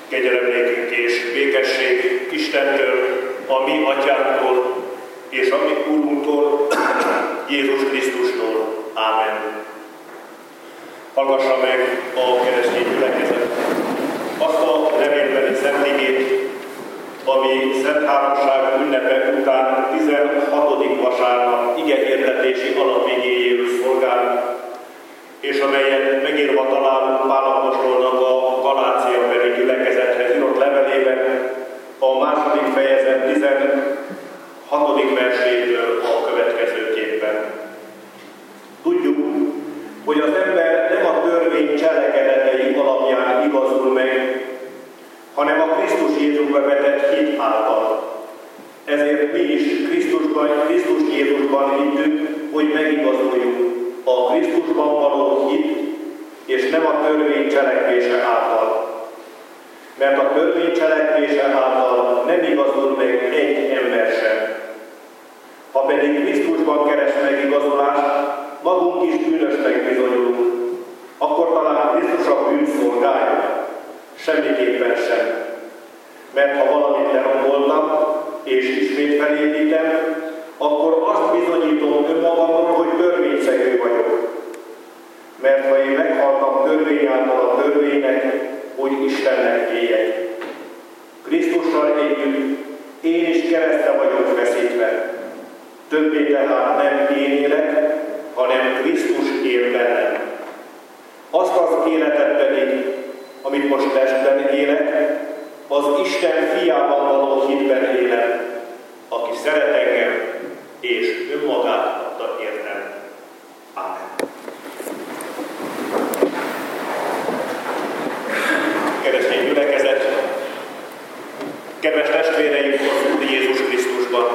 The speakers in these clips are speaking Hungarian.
Kegyelem nékünk és békesség Istentől, a mi atyánktól és a mi Úrunktól, Jézus Krisztustól. Ámen. Hallgassa meg a keresztény gyülekezet azt a levélbeli szentigét, ami Szent Háromság ünnepe után 16. vasárnap igehirdetési alapigéjéül szolgál, és amelyet megírva találunk Pál apostolnak a Galáciabeli gyülekezethez írott levelében, a második fejezet 16. versétől a következőképpen. Tudjuk, hogy az ember nem a törvény cselekedetei alapján igazul meg, hanem a Krisztus Jézusba vetett hit által. Ezért mi is Krisztus Jézusban hittük, hogy megigazuljunk a Krisztusban való hit, és nem a törvény cselekvése által. Mert a törvény cselekvése által nem igazul meg egy ember sem. Ha pedig Krisztusban keres megigazulást, magunk is bűnösnek bizonyulunk, akkor talán Krisztus a bűn szolgálja? Semmiképpen sem. Mert ha valamit leromboltam, és ismét felépítem, akkor azt bizonyítom önmagamról, hogy törvényszegő vagyok. Mert ha én meghaltam törvény által a törvénynek, hogy Istennek éljek. Krisztussal együtt én is keresztre vagyok feszítve. Többé tehát nem én élek, hanem Krisztus él bennem. Azt az életet pedig, amit most testben élek, az Isten fiában való hitben élek, aki szeret engem, és önmagát adta értem. Ámen. Keresztény gyülekezet, kedves testvéreim az Úr Jézus Krisztusban!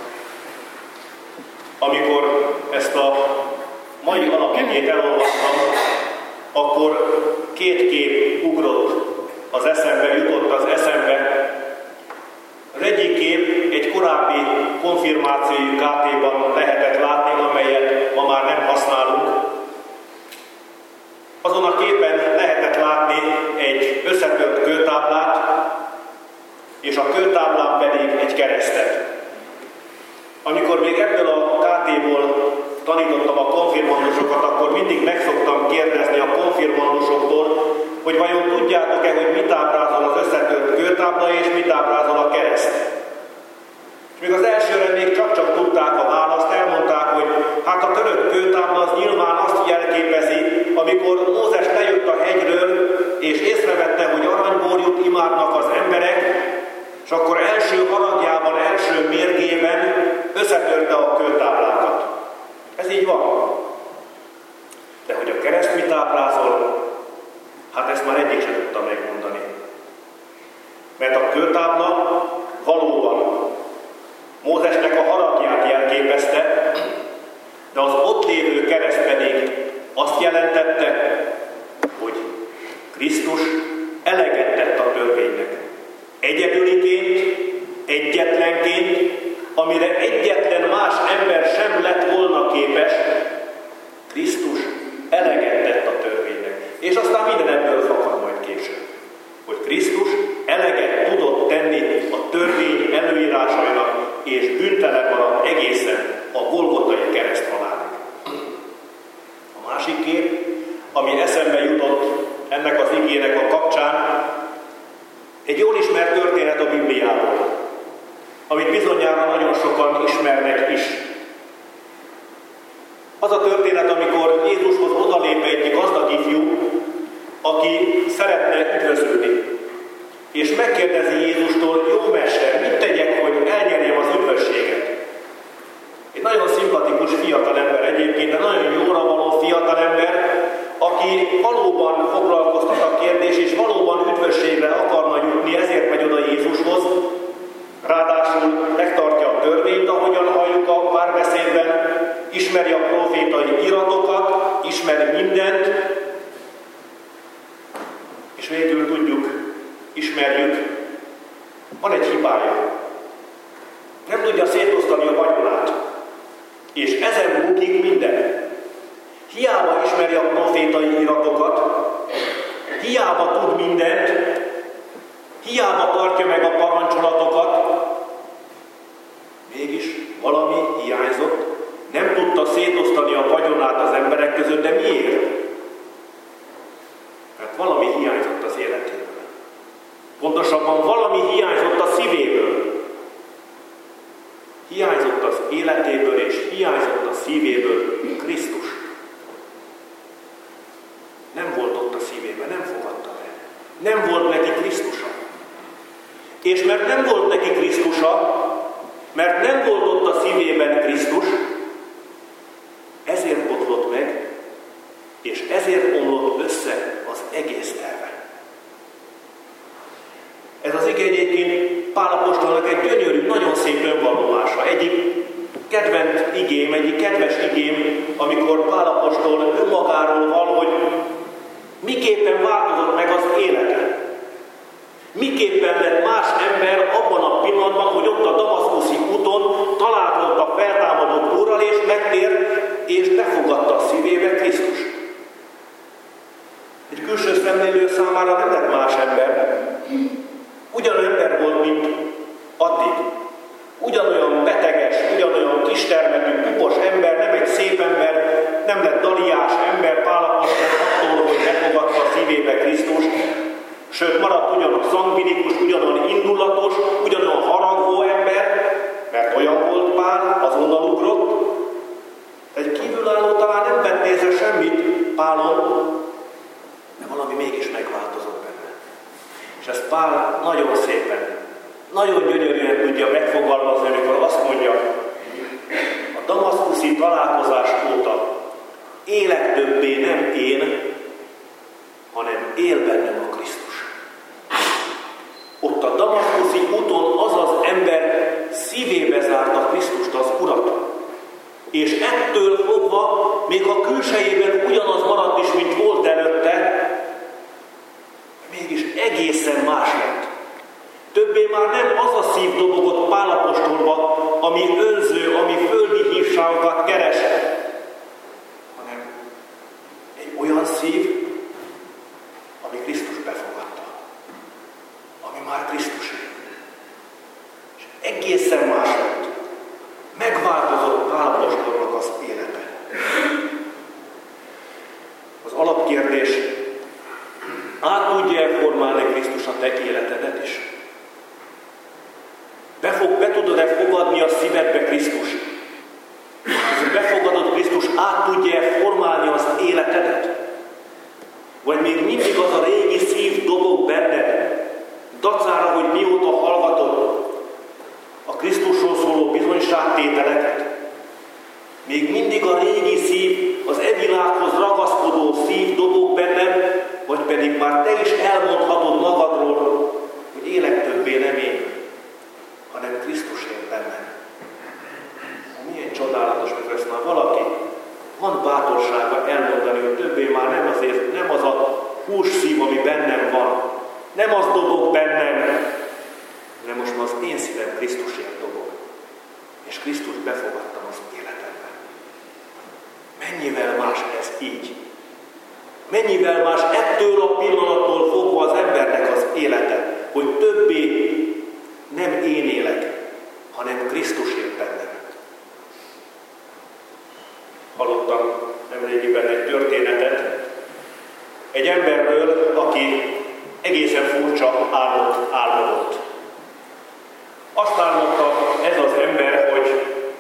Amikor ezt a mai alapigét elolvastam, akkor két kép ugrott az eszembe, jutott az eszembe. Az egyik kép egy korábbi konfirmációi KT-ban lehetett látni, amelyet ma már nem használunk. Azon a képen lehetett látni egy összetört kőtáblát, és a kőtáblán pedig egy keresztet. Amikor még ebből a KT-ból tanítottam a konfirmandusokat, akkor mindig meg szoktam kérdezni a konfirmandusoktól, hogy vajon tudjátok-e, hogy mit ábrázol az összetört kőtábla, és mit ábrázol a kereszt. És még az elsőre még csak tudták a választ, elmondták, hogy hát a törött kőtábla az nyilván azt jelképezi, amikor Mózes lejött a hegyről, és észrevette, hogy aranyborjút imádnak az emberek, és akkor első haragjában, első mérgében összetörte a kőtáblákat. Ez így van. De hogy a kereszt mit ábrázol, hát ezt már egyik sem tudta megmondani. Mert a kőtábla valóban Mózesnek a haragját jelképezte, de az ott lévő kereszt pedig azt jelentette, hogy Krisztus eleget tett a törvénynek. Egyedüliként, egyetlenként, amire egyetlen más ember sem lett volna képes, Krisztus eleget tett a törvénynek. És aztán minden ebből fakad majd később. Hogy Krisztus eleget tudott tenni a törvény előírásainak, és bűntelen maradt egészen a Golgotai kereszthalálig. A másik kép, ami eszembe jutott ennek az igének a kapcsán, egy jól ismert történet a Bibliából, amit bizonyára nagyon sokan ismernek is. Az a történet, amikor Jézushoz odalép egy gazdag ifjú, aki szeretne üdvözülni, és megkérdezi Jézustól: jó mester, mit tegyek, hogy elnyerjem az üdvösséget? Egy nagyon szimpatikus fiatalember egyébként, de nagyon jóra való fiatalember, aki valóban foglalkoztat a kérdés, és valóban üdvösségre akarna jutni, ezért megy oda Jézushoz. Ráadásul megtartja a törvényt, ahogyan halljuk a párbeszédben, ismeri a profétai iratokat, ismeri mindent, és végül tudjuk, ismerjük, van egy hibája. Nem tudja szétosztani a vagyonát, és ezen bukik minden. Hiába ismeri a profétai iratokat, hiába tud mindent, hiába tartja meg a parancsolatokat, mégis valami hiányzott, nem tudta szétosztani a vagyonát az emberek között, de miért? Mert valami hiányzott az életéből. Pontosabban valami hiányzott a szívéből. Hiányzott az életéből és hiányzott a szívéből Krisztus. Nem volt ott a szívében, nem fogadta el. Nem volt neki Krisztusa. És mert nem volt neki Krisztusa, mert nem volt ott a szívében Krisztus, ezért botlott meg, és ezért omlott össze az egész terve. Ez az ige egyébként Pál apostolnak egy gyönyörű, nagyon szép önvallomása. Egyik kedvenc igém, egyik kedves igém, amikor Pál apostol önmagáról val, hogy miképpen változott meg az élete. Miképpen lett más ember abban a pillanatban, hogy ott a damaszkuszi úton találkozott a feltámadott Úrral, és megtért, és befogadta a szívébe Krisztus. Egy külső szemlélő számára nem lett más ember. Ugyanolyan ember volt, mint addig. Ugyanolyan beteges, ugyanolyan kistermetű, pupos ember, nem egy szép ember, nem lett daliás ember Pál apostol attól, hogy befogadta a szívébe Krisztust. Sőt, maradt ugyanolyan szangvinikus, ugyanolyan indulatos, ugyanolyan haragvó ember, mert olyan volt Pál, azonnal ugrott. Egy kívülálló talán nem vett észre semmit Pálon, de valami mégis megváltozott benne. És ezt Pál nagyon szépen, nagyon gyönyörűen tudja megfogalmazni, amikor azt mondja, a damaszkuszi találkozás óta élek többé nem én, hanem él bennem a Krisztus. Ott a damaszkuszi úton az az ember szívébe zárta Krisztust, az Urat. És ettől fogva, még a külsejében ugyanaz maradt is, mint volt előtte, mégis egészen más lett. Többé már nem az a szív dobogott Pál apostolba, ami önző, ami földi hívságokat keres, hanem egy olyan szív, ami Krisztus befogadta. Ami már Krisztusé. És egészen más lett. Megváltozott Pál apostolnak az élete. Az alapkérdés, át tudja formálni Krisztus a te életedet is? Be tudod-e fogadni a szívedbe Krisztus? És befogadott Krisztus át tudja formálni az életedet? Vagy még mindig az a régi szív dobog benned, dacára, hogy mióta hallgatod a Krisztusról szóló bizonyságtételeket? Még mindig a régi szív, az világhoz ragaszkodó szív dobog benned, vagy pedig már te is elmondhatod magadról, hogy élek többé nem én, hanem Krisztus él bennem. Milyen csodálatos, mikor ezt már valaki van bátorsága elmondani, hogy többé már nem az a hússzív, ami bennem van, nem az dobog bennem, hanem most már az én szívem Krisztusért dobog. És Krisztus befogadtam az életemben. Mennyivel más ez így? Mennyivel más ettől a pillanattól fogva az embernek az élete, hogy többé nem én élek, hanem Krisztus él bennem. Hallottam nemrégiben egy történetet egy emberről, aki egészen furcsa álmot álmodott. Azt álmodta ez az ember, hogy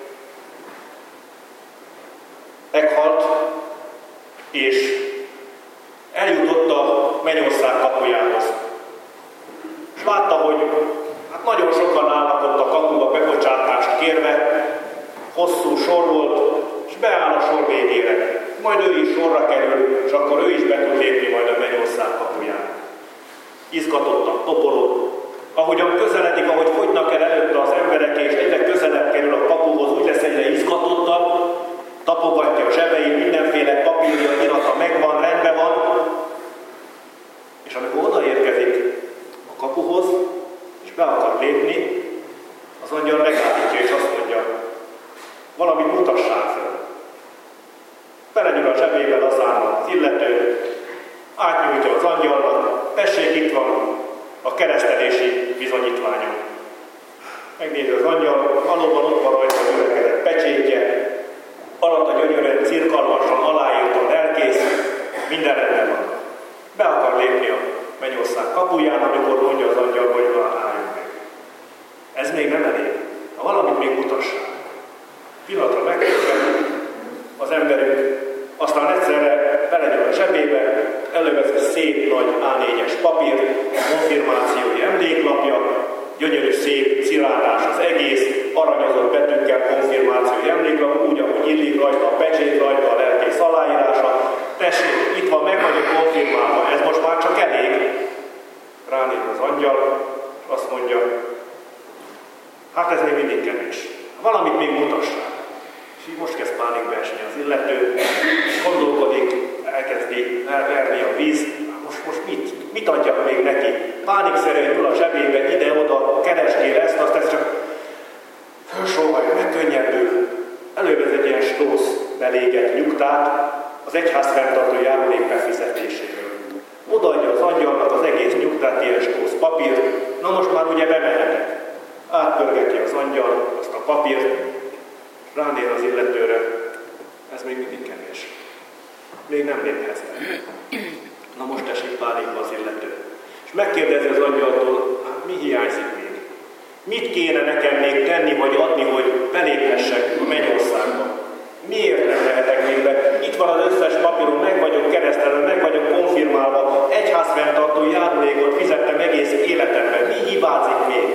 meghalt, és eljutott a mennyország kapujához. És látta, hogy nagyon sokan állnak ott a kapuba bebocsátást kérve, hosszú sor volt, és beáll a sor végére. Majd ő is sorra kerül, és akkor ő is be tud lépni majd a mennyország kapuján. Izgatottan, toporog. Ahogyan közeledik, ahogy fogynak el előtte az emberek, és egyre közelebb kerül a kapuhoz, úgy lesz egyre izgatottabb, tapogatja a zsebeit, mindenféle papírja, irata megvan, rendben van. És amikor odaérkezik a kapuhoz, és be akar lépni, az angyal megállítja, és azt mondja, valamit mutassál fel. Belenyúl a zsebébe lazán az illető, átnyújtja az angyalnak, tessék, itt van a keresztelési bizonyítványom. Megnézi az angyal, valóban ott van rajta a gyülekezet pecsétje, alatta gyönyörűen, cirkalmasan aláírt a lelkész, minden rendben van. Be akar lépni a mennyország kapuján, amikor mondja az angyal, hogy álljunk meg. Ez még nem elég. Ha valamit még mutassák. Pillanatra megköszönjük az emberünk, aztán egyszerre belenyúl a zsebébe, elővesz egy szép nagy A4-es papír, konfirmációi emléklapja, gyönyörű szép szilártás az egész, aranyozott betűkkel konfirmációi emléklap, úgy, ahogy illik, rajta a pecsét, rajta a lelkész aláírása. Tessék, itt van, meg vagyok konfirmálva, ez most már csak elég. Ránéz az angyal, és azt mondja, hát ez még mindig kevés. Valamit még mutassák. És így most kezd pánikba esni az illető, gondolkodik, elkezdi elverni a víz. Most mit adjak még neki? Pánikszerűen ül a zsebébe, ide-oda, keresgél ezt, azt ez csak felsóhajja, megkönnyebbül. Elővesz egy ilyen stósz belégett nyugtát az egyház fenntartó járulék befizetéséről. Odaadja az angyalnak az egész nyugtát, ilyen stósz papírt. Na most már ugye bemehetek. Átpörgeti az angyal azt a papírt, ránéz az illetőre, ez még mindig kevés. Még nem léphez el. Na most esik pánikba az illető. És megkérdezi az angyaltól, hát mi hiányzik még? Mit kéne nekem még tenni vagy adni, hogy beléphessek a mennyországba? Miért nem lehetek még be? Itt van az összes papíron, meg vagyok keresztelve, meg vagyok konfirmálva, egyházfenntartó járulékot fizettem egész életemben. Mi hibázik még?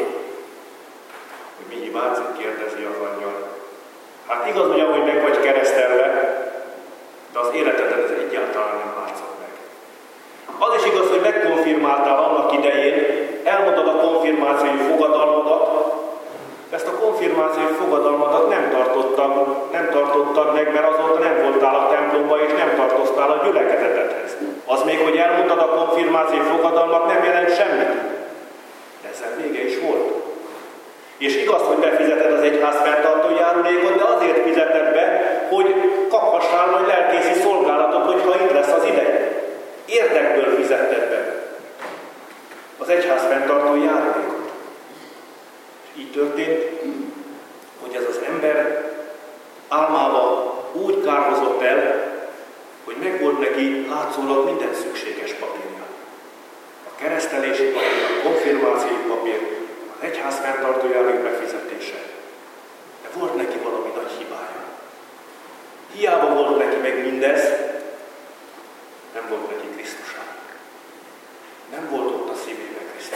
Mi hibázik? Kérdezi az angyal. Hát igaz, hogy ahogy meg vagy keresztelve, de az életedet ez egyáltalán nem látszott meg. Az is igaz, hogy megkonfirmáltál annak idején, elmondod a konfirmációi fogadalmadat, de ezt a konfirmációi fogadalmadat nem tartottad meg, mert azóta nem voltál a templomba, és nem tartoztál a gyülekezetedhez. Az még, hogy elmondtad a konfirmációi fogadalmat, nem jelent semmit. De ezzel vége is volt. És igaz, hogy befizeted az egyház fenntartó járulékot, de azért fizeted be, hogy kaphassál majd lelkészi szolgálatot, hogyha itt lesz az ideje. Érdekből fizetted be az egyház fenntartó járulékot. És így történt, hogy ez az ember álmában úgy kárhozott el, hogy megvolt neki látszólag minden szükséges papírja. A keresztelési papír, a konfirmációi papír, az egyház fenntartó járulék befizetése. De volt neki valami nagy hibája. Hiába volt neki meg mindez, nem volt neki Krisztusa. Nem volt ott a szívében Krisztus.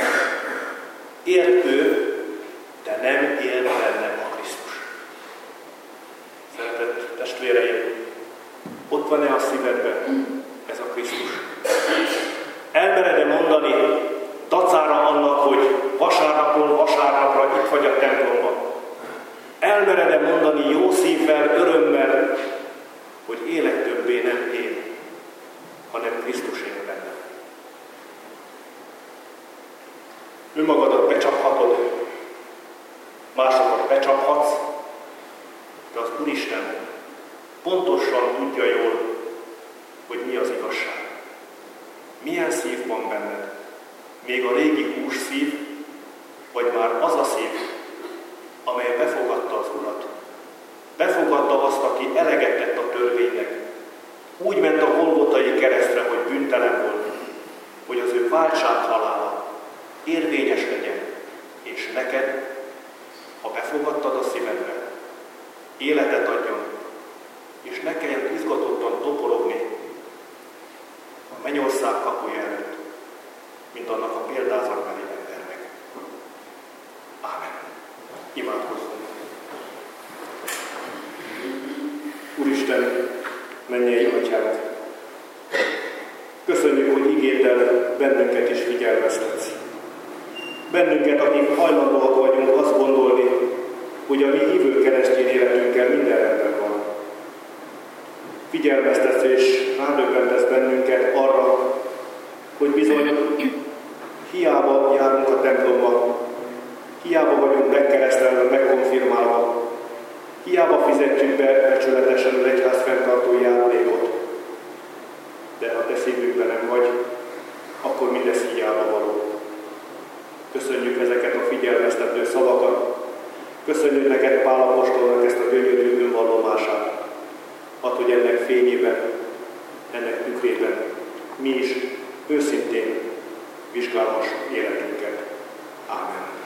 Élt ő, de nem élt benne a Krisztus. Szeretett testvéreim, ott van-e a szívedben ez a Krisztus? Elmered-e mondani dacára annak, hogy vasárnapról vasárnapra itt vagy a templomban? Elmered-e mondani jó szívvel, örömmel, hogy élek többé nem én, hanem Krisztus él benne? Önmagadat becsaphatod, másokat becsaphatsz, de az Úristen pontosan tudja jól, hogy mi az igazság. Milyen szív van benned? Még a régi hús szív, vagy már az a szív, amely befogadta az Urat. Befogadta azt, aki eleget tett a törvénynek. Úgy ment a Golgotai keresztre, hogy bűntelen volt, hogy az ő váltsághalála érvényes legyen, és neked, ha befogadtad a szívedbe, életet adjon, és ne kelljen izgatottan toporogni a mennyország kapuja előtt, mint annak a példázatbeli embernek. Ámen. Imádkozzunk. Úristen, mennyei Atyánk, köszönjük, hogy igéddel bennünket is figyelmeztetsz. Bennünket, akik hajlandóak vagyunk azt gondolni, hogy a mi hívő keresztény életünkkel minden rendben van. Figyelmeztetsz és rádöbbentesz bennünket arra, hogy bizony hiába járunk a templomba, hiába vagyunk megkeresztelve, megkonfirmálva, hiába fizetjük be becsületesen az egyház fenntartó járulékot, de ha te szívünkben nem vagy, akkor mindez hiába való. Köszönjük neked Pál apostolnak ezt a gyönyörű önvallomását. Add, hogy ennek fényében, ennek tükrében mi is őszintén vizsgálhassuk életünket. Ámen.